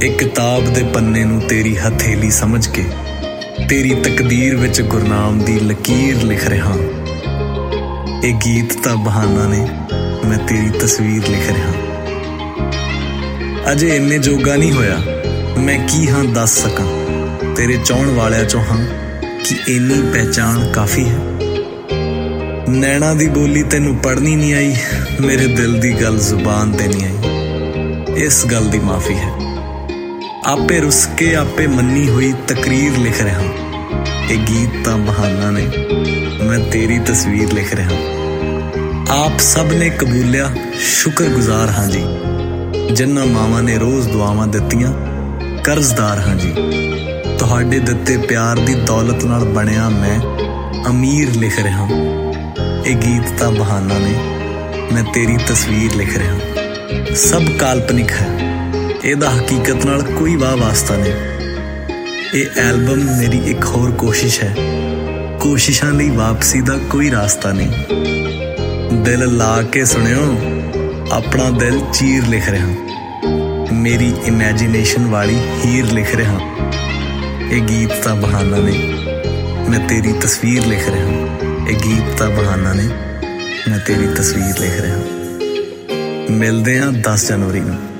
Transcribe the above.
ਤੇ ਕਿਤਾਬ ਦੇ ਪੰਨੇ ਨੂੰ ਤੇਰੀ ਹਥੇਲੀ ਸਮਝ ਕੇ ਤੇਰੀ ਤਕਦੀਰ ਵਿੱਚ ਗੁਰਨਾਮ ਦੀ ਲਕੀਰ ਲਿਖ ਰਿਹਾ। ਇਹ ਗੀਤ ਤਾਂ ਬਹਾਨਾ ਨੇ, ਮੈਂ ਤੇਰੀ ਤਸਵੀਰ ਲਿਖ ਰਿਹਾ। ਅਜੇ ਇੰਨੇ ਜੋਗਾ ਨਹੀਂ ਹੋਇਆ ਮੈਂ ਕੀ ਹਾਂ ਦੱਸ ਸਕਾਂ, ਤੇਰੇ ਚਾਹੁਣ ਵਾਲਿਆਂ ਚੋਂ ਹਾਂ ਕਿ ਇੰਨੀ ਪਹਿਚਾਣ ਕਾਫੀ ਹੈ। ਨੈਣਾ ਦੀ ਬੋਲੀ ਤੈਨੂੰ ਪੜ੍ਹਨੀ ਨਹੀਂ ਆਈ, ਮੇਰੇ ਦਿਲ ਦੀ ਗੱਲ ਜ਼ੁਬਾਨ ਤੇ ਨਹੀਂ ਆਈ, ਇਸ ਗੱਲ ਦੀ ਮਾਫੀ ਹੈ। ਆਪੇ ਰੁੱਸ ਕੇ ਆਪੇ ਮੰਨੀ ਹੋਈ ਤਕਰੀਰ ਲਿਖ ਰਿਹਾ। ਇਹ ਗੀਤ ਤਾਂ ਬਹਾਨਾ ਨੇ, ਮੈਂ ਤੇਰੀ ਤਸਵੀਰ ਲਿਖ ਰਿਹਾ। ਆਪ ਸਭ ਨੇ ਕਬੂਲਿਆ, ਸ਼ੁਕਰਗੁਜ਼ਾਰ ਹਾਂ ਜੀ, ਜਿਨ੍ਹਾਂ ਮਾਵਾਂ ਨੇ ਰੋਜ਼ ਦੁਆਵਾਂ ਦਿੱਤੀਆਂ, ਕਰਜ਼ਦਾਰ ਹਾਂ ਜੀ। ਤੁਹਾਡੇ ਦਿੱਤੇ ਪਿਆਰ ਦੀ ਦੌਲਤ ਨਾਲ ਬਣਿਆ ਮੈਂ ਅਮੀਰ ਲਿਖ ਰਿਹਾ। ਇਹ ਗੀਤ ਤਾਂ ਬਹਾਨਾ ਨੇ, ਮੈਂ ਤੇਰੀ ਤਸਵੀਰ ਲਿਖ ਰਿਹਾ। ਸਭ ਕਾਲਪਨਿਕ ਹੈ, ਇਹਦਾ ਹਕੀਕਤ ਨਾਲ ਕੋਈ ਵਾਸਤਾ ਨਹੀਂ। ਇਹ ਐਲਬਮ ਮੇਰੀ ਇੱਕ ਹੋਰ ਕੋਸ਼ਿਸ਼ ਹੈ, ਕੋਸ਼ਿਸ਼ਾਂ ਲਈ ਵਾਪਸੀ ਦਾ ਕੋਈ ਰਾਸਤਾ ਨਹੀਂ। ਦਿਲ ਲਾ ਕੇ ਸੁਣਿਓ, ਆਪਣਾ ਦਿਲ ਚੀਰ ਲਿਖ ਰਿਹਾ। ਮੇਰੀ ਇਮੈਜੀਨੇਸ਼ਨ ਵਾਲੀ ਹੀਰ ਲਿਖ ਰਿਹਾ। ਇਹ ਗੀਤ ਤਾਂ ਬਹਾਨਾ ਨੇ, ਮੈਂ ਤੇਰੀ ਤਸਵੀਰ ਲਿਖ ਰਿਹਾ। ਇਹ ਗੀਤ ਤਾਂ ਬਹਾਨਾ ਨੇ, ਮੈਂ ਤੇਰੀ ਤਸਵੀਰ ਲਿਖ ਰਿਹਾ। ਮਿਲਦੇ ਹਾਂ 10 ਜਨਵਰੀ ਨੂੰ।